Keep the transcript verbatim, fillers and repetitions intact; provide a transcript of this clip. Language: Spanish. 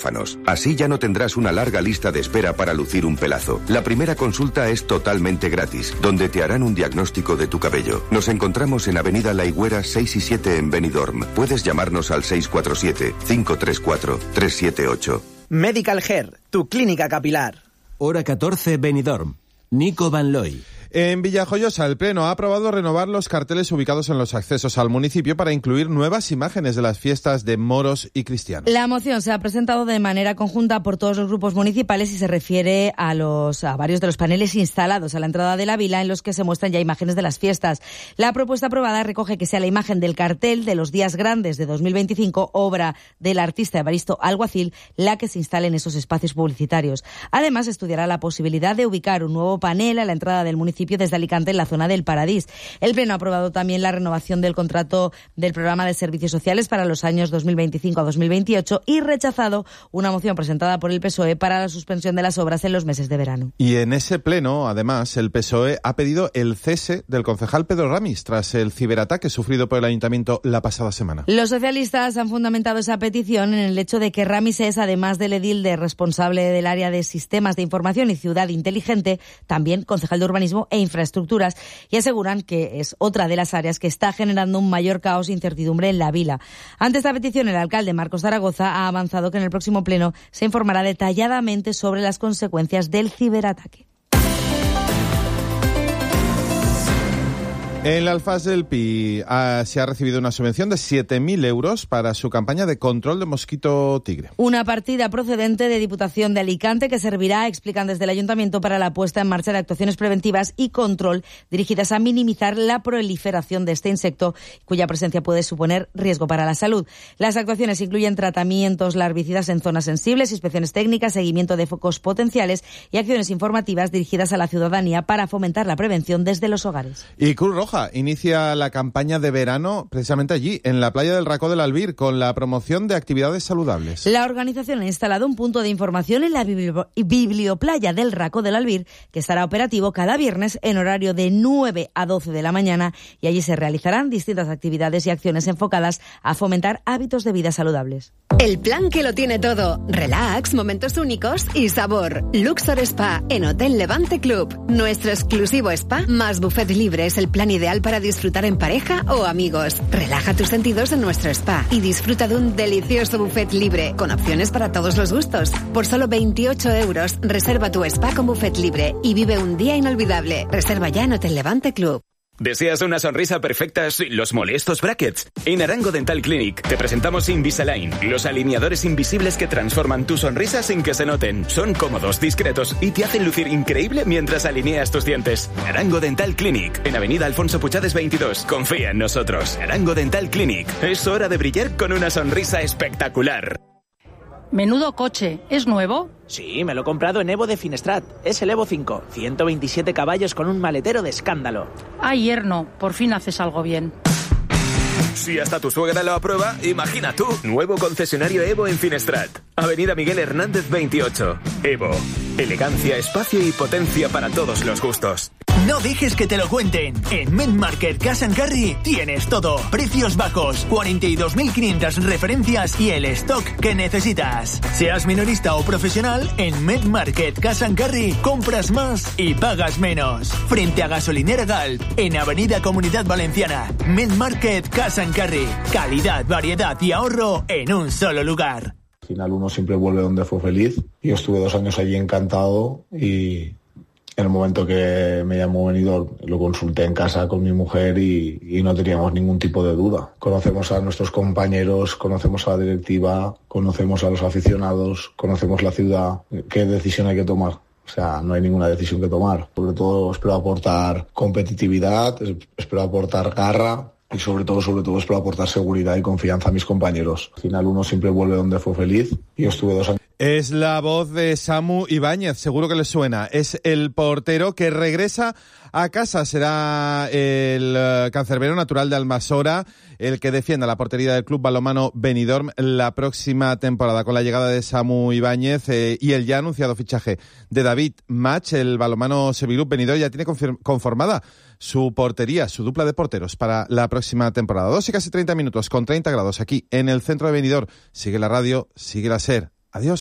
quirófanos. Así ya no tendrás una larga lista de espera para lucir un pelazo. La primera consulta es totalmente gratis, donde te harán un diagnóstico de tu cabello. Nos encontramos en Avenida La Higuera seis y siete en Benidorm. Puedes llamarnos al seis cuatro siete, cinco tres cuatro, tres siete ocho. Medical Hair, tu clínica capilar. Hora catorce, Benidorm. Nico Van Looy. En Villajoyosa, el Pleno ha aprobado renovar los carteles ubicados en los accesos al municipio para incluir nuevas imágenes de las fiestas de moros y cristianos. La moción se ha presentado de manera conjunta por todos los grupos municipales y se refiere a los a varios de los paneles instalados a la entrada de la vila en los que se muestran ya imágenes de las fiestas. La propuesta aprobada recoge que sea la imagen del cartel de los días grandes de dos mil veinticinco, obra del artista Evaristo Alguacil, la que se instale en esos espacios publicitarios. Además, estudiará la posibilidad de ubicar un nuevo panel a la entrada del municipio desde Alicante en la zona del Paradís. El Pleno ha aprobado también la renovación del contrato del programa de servicios sociales para los años dos mil veinticinco a dos mil veintiocho y rechazado una moción presentada por el P S O E para la suspensión de las obras en los meses de verano. Y en ese Pleno, además, el P S O E ha pedido el cese del concejal Pedro Ramis tras el ciberataque sufrido por el Ayuntamiento la pasada semana. Los socialistas han fundamentado esa petición en el hecho de que Ramis es, además del edil de responsable del área de sistemas de información y ciudad inteligente, también concejal de urbanismo e infraestructuras, y aseguran que es otra de las áreas que está generando un mayor caos e incertidumbre en la vila. Ante esta petición, el alcalde Marcos Zaragoza ha avanzado que en el próximo pleno se informará detalladamente sobre las consecuencias del ciberataque. En la Alfaz del Pi ah, se ha recibido una subvención de siete mil euros para su campaña de control de mosquito tigre. Una partida procedente de Diputación de Alicante que servirá, explican desde el Ayuntamiento, para la puesta en marcha de actuaciones preventivas y control dirigidas a minimizar la proliferación de este insecto, cuya presencia puede suponer riesgo para la salud. Las actuaciones incluyen tratamientos larvicidas en zonas sensibles, inspecciones técnicas, seguimiento de focos potenciales y acciones informativas dirigidas a la ciudadanía para fomentar la prevención desde los hogares. Y Cruz Roja inicia la campaña de verano precisamente allí, en la playa del Racó del Albir, con la promoción de actividades saludables. La organización ha instalado un punto de información en la biblio- biblioplaya del Racó del Albir, que estará operativo cada viernes en horario de nueve a doce de la mañana, y allí se realizarán distintas actividades y acciones enfocadas a fomentar hábitos de vida saludables. El plan que lo tiene todo. Relax, momentos únicos y sabor. Luxor Spa en Hotel Levante Club. Nuestro exclusivo spa más buffet libre es el plan ideal para disfrutar en pareja o amigos. Relaja tus sentidos en nuestro spa y disfruta de un delicioso buffet libre con opciones para todos los gustos. Por solo veintiocho euros, reserva tu spa con buffet libre y vive un día inolvidable. Reserva ya en Hotel Levante Club. ¿Deseas una sonrisa perfecta sin los molestos brackets? En Arango Dental Clinic te presentamos Invisalign, los alineadores invisibles que transforman tu sonrisa sin que se noten. Son cómodos, discretos y te hacen lucir increíble mientras alineas tus dientes. Arango Dental Clinic, en Avenida Alfonso Puchades veintidós. Confía en nosotros. Arango Dental Clinic. Es hora de brillar con una sonrisa espectacular. Menudo coche, ¿es nuevo? Sí, me lo he comprado en Evo de Finestrat. Es el Evo cinco, ciento veintisiete caballos con un maletero de escándalo. Ay, yerno, por fin haces algo bien. Si hasta tu suegra lo aprueba, imagina tú. Nuevo concesionario Evo en Finestrat. Avenida Miguel Hernández veintiocho. Evo. Elegancia, espacio y potencia para todos los gustos. No dejes que te lo cuenten. En MedMarket Cash and Carry tienes todo. Precios bajos, cuarenta y dos mil quinientas referencias y el stock que necesitas. Seas minorista o profesional, en MedMarket Cash and Carry compras más y pagas menos. Frente a Gasolinera Galp, en Avenida Comunidad Valenciana. MedMarket Cash and Carry. Calidad, variedad y ahorro en un solo lugar. Al final uno siempre vuelve donde fue feliz. Yo estuve dos años allí encantado y en el momento que me llamó Benidorm lo consulté en casa con mi mujer y, y no teníamos ningún tipo de duda. Conocemos a nuestros compañeros, conocemos a la directiva, conocemos a los aficionados, conocemos la ciudad. ¿Qué decisión hay que tomar? O sea, no hay ninguna decisión que tomar. Sobre todo espero aportar competitividad, espero aportar garra. Y sobre todo, sobre todo, espero aportar seguridad y confianza a mis compañeros. Al final uno siempre vuelve donde fue feliz. Yo estuve dos años. Es la voz de Samu Ibáñez, seguro que les suena. Es el portero que regresa a casa. Será el uh, cancerbero natural de Almasora el que defienda la portería del Club Balonmano Benidorm la próxima temporada. Con la llegada de Samu Ibáñez eh, y el ya anunciado fichaje de David Mach, el balonmano Sevilub Benidorm ya tiene confirm- conformada su portería, su dupla de porteros para la próxima temporada. Dos y casi treinta minutos con treinta grados aquí en el centro de Benidorm. Sigue la radio, sigue la SER. Adiós.